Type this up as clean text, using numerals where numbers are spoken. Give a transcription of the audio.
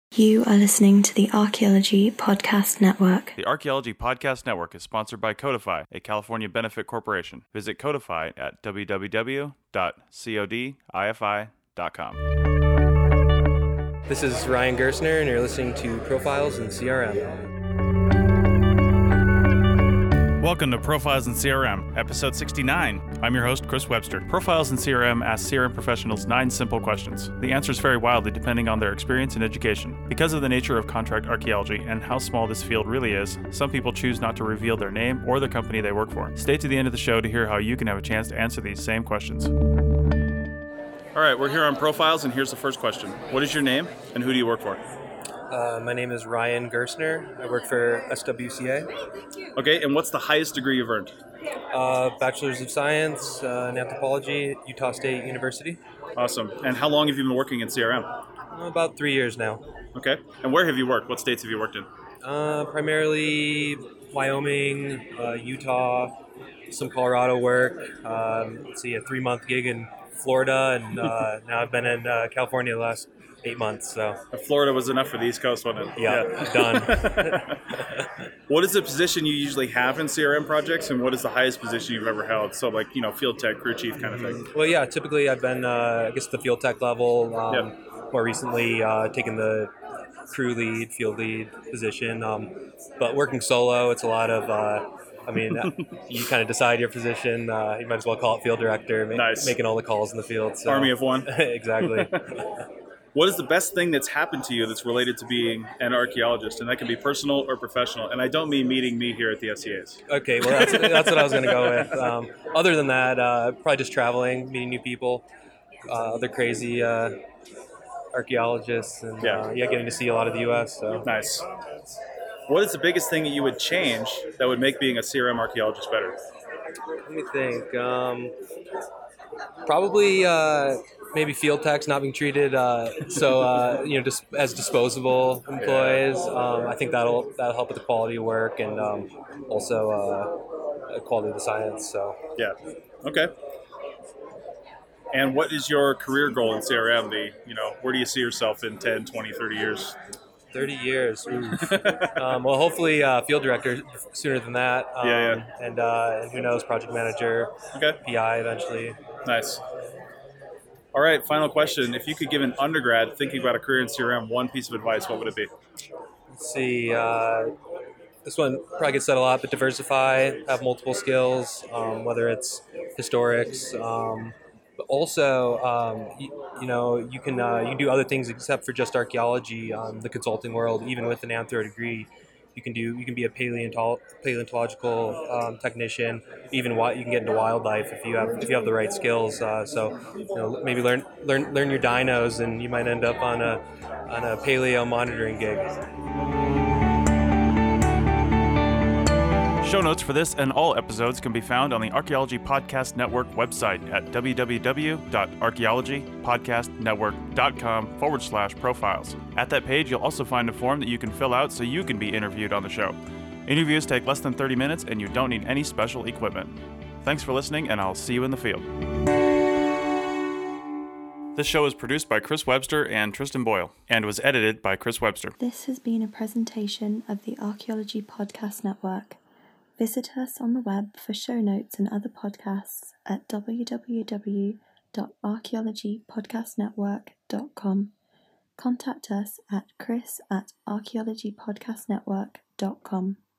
You are listening to the Archaeology Podcast Network. The Archaeology Podcast Network is sponsored by Codify, a California benefit corporation. Visit Codify at www.codifi.com. This is Ryan Gerstner, and you're listening to Profiles in CRM. Welcome to Profiles in CRM, episode 69. I'm your host, Chris Webster. Profiles in CRM asks CRM professionals 9 simple questions. The answers vary wildly depending on their experience and education. Because of the nature of contract archaeology and how small this field really is, some people choose not to reveal their name or the company they work for. Stay to the end of the show to hear how you can have a chance to answer these same questions. All right, we're here on Profiles, and here's the first question. What is your name, and who do you work for? My name is Ryan Gerstner. I work for SWCA. Okay, and what's the highest degree you've earned? Bachelor's of Science in Anthropology at Utah State University. Awesome. And how long have you been working in CRM? About 3 years now. Okay. And where have you worked? What states have you worked in? Primarily Wyoming, Utah, some Colorado work. A 3-month gig in Florida, and now I've been in California the last 8 months. So Florida was enough for the East Coast, wasn't it? Yeah. Done. What is the position you usually have in CRM projects, and what is the highest position you've ever held? So, like, field tech, crew chief kind of thing. Well, yeah, typically I've been, the field tech level. More recently, taken the crew lead, field lead position. But working solo, it's a lot of, you kind of decide your position. You might as well call it field director, Nice. Making all the calls in the field. So. Army of one. Exactly. What is the best thing that's happened to you that's related to being an archaeologist? And that can be personal or professional. And I don't mean meeting me here at the SCAs. Okay, well, that's what I was going to go with. Other than that, probably just traveling, meeting new people, other crazy archaeologists, and getting to see a lot of the U.S. So. Nice. What is the biggest thing that you would change that would make being a CRM archaeologist better? Let me think. Probably maybe field techs not being treated just as disposable employees. I think that'll help with the quality of work and also quality of the science. So yeah, okay. And what is your career goal in CRM? Where do you see yourself in 10, 20, 30 years? 30 years. Well, hopefully field director sooner than that. And who knows, project manager, okay. PI eventually. Nice. All right, final question. If you could give an undergrad thinking about a career in CRM one piece of advice, what would it be? Let's see. This one probably gets said a lot, but diversify, have multiple skills, whether it's historics. But also, you can do other things except for just archaeology. The consulting world, even with an anthro degree, you can be a paleontological technician. Even you can get into wildlife if you have the right skills. Maybe learn your dinos, and you might end up on a paleo monitoring gig. Show notes for this and all episodes can be found on the Archaeology Podcast Network website at www.archaeologypodcastnetwork.com/profiles. At that page, you'll also find a form that you can fill out so you can be interviewed on the show. Interviews take less than 30 minutes, and you don't need any special equipment. Thanks for listening, and I'll see you in the field. This show is produced by Chris Webster and Tristan Boyle, and was edited by Chris Webster. This has been a presentation of the Archaeology Podcast Network. Visit us on the web for show notes and other podcasts at www.archaeologypodcastnetwork.com. Contact us at chris@archaeologypodcastnetwork.com.